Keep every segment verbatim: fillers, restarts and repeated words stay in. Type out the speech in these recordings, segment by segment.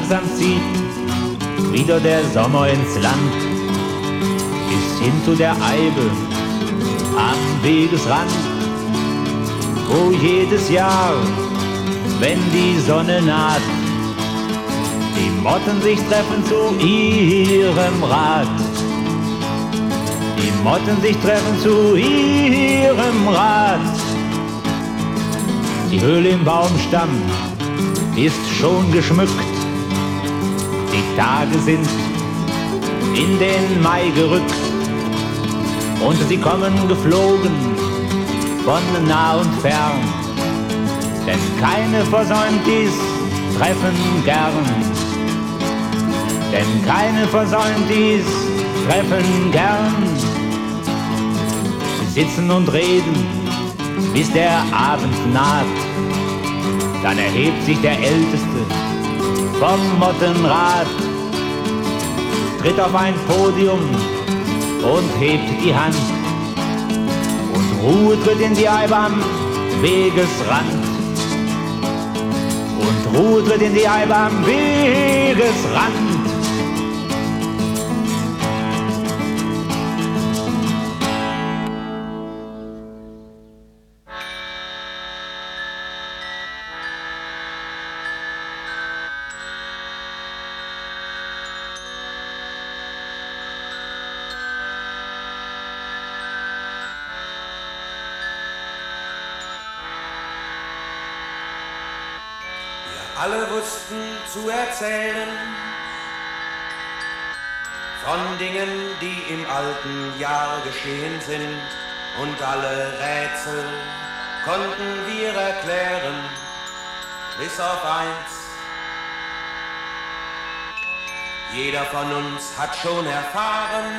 Langsam zieht wieder der Sommer ins Land, bis hin zu der Eibe am Wegesrand, wo jedes Jahr, wenn die Sonne naht, die Motten sich treffen zu ihrem Rat. Die Motten sich treffen zu ihrem Rat. Die Höhle im Baumstamm ist schon geschmückt. Die Tage sind in den Mai gerückt. Und sie kommen geflogen von nah und fern. Denn keine versäumt dies Treffen gern. Denn keine versäumt dies Treffen gern. Sie sitzen und reden, bis der Abend naht. Dann erhebt sich der Älteste vom Mottenrat, tritt auf ein Podium und hebt die Hand. Und Ruhe tritt in die Eibe am Wegesrand. Und Ruhe tritt in die Eibe am Wegesrand. Alle wussten zu erzählen von Dingen, die im alten Jahr geschehen sind, und alle Rätsel konnten wir erklären, bis auf eins. Jeder von uns hat schon erfahren,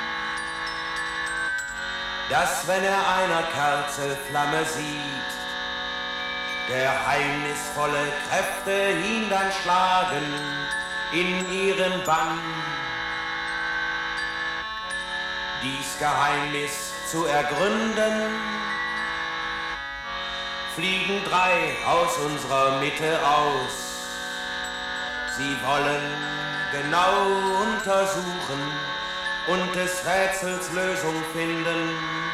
dass wenn er einer Kerze Flamme sieht, geheimnisvolle Kräfte ihn dann schlagen in ihren Bann. Dies Geheimnis zu ergründen, fliegen drei aus unserer Mitte aus. Sie wollen genau untersuchen und des Rätsels Lösung finden.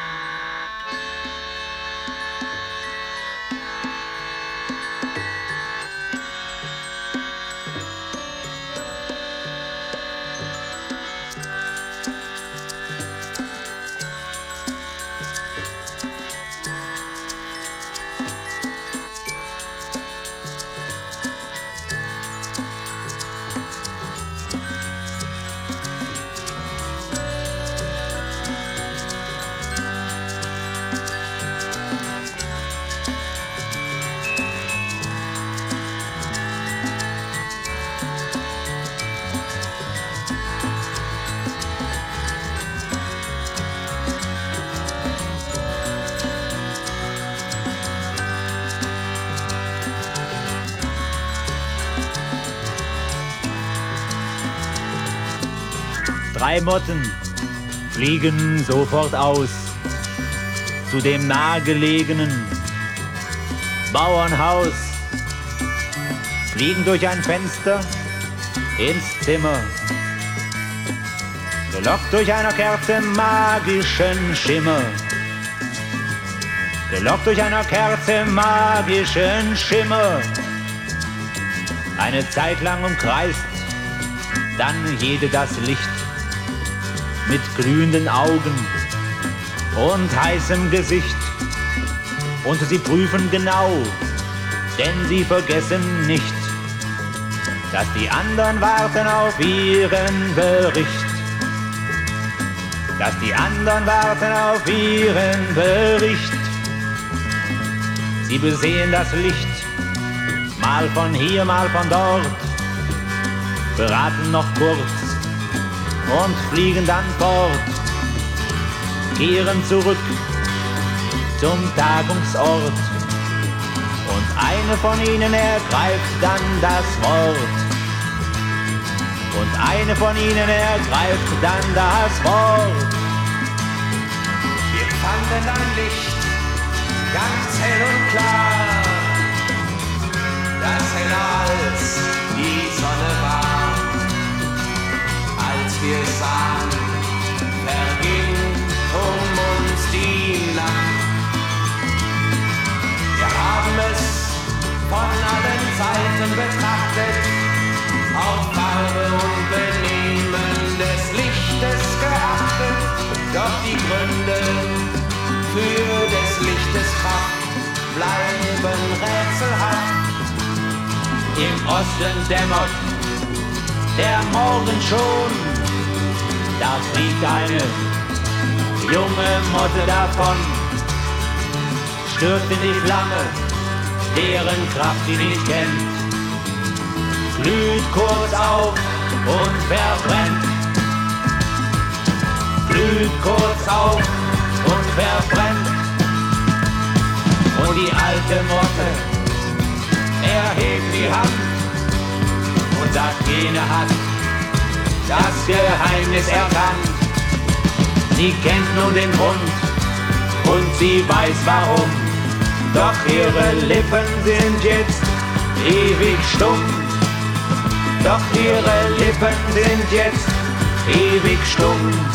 Drei Motten fliegen sofort aus zu dem nahegelegenen Bauernhaus, fliegen durch ein Fenster ins Zimmer, gelockt durch einer Kerze magischen Schimmer, gelockt durch einer Kerze magischen Schimmer. Eine Zeit lang umkreist dann jede das Licht mit glühenden Augen und heißem Gesicht. Und sie prüfen genau, denn sie vergessen nicht, dass die anderen warten auf ihren Bericht. Dass die anderen warten auf ihren Bericht. Sie besehen das Licht, mal von hier, mal von dort, beraten noch kurz und fliegen dann fort, kehren zurück zum Tagungsort. Und eine von ihnen ergreift dann das Wort. Und eine von ihnen ergreift dann das Wort. Wir fanden ein Licht, ganz hell und klar, das heller als die Sonne war. bleiben rätselhaft. Im Osten dämmert der Morgen schon, da fliegt eine junge Motte davon, stürzt in die Flamme, deren Kraft sie nicht kennt, glüht kurz auf und verbrennt, glüht kurz auf und verbrennt. Und die alte Motte erhebt die Hand und sagt, jene hat das Geheimnis erkannt. Sie kennt nun den Grund und sie weiß warum, doch ihre Lippen sind jetzt ewig stumm. Doch ihre Lippen sind jetzt ewig stumm.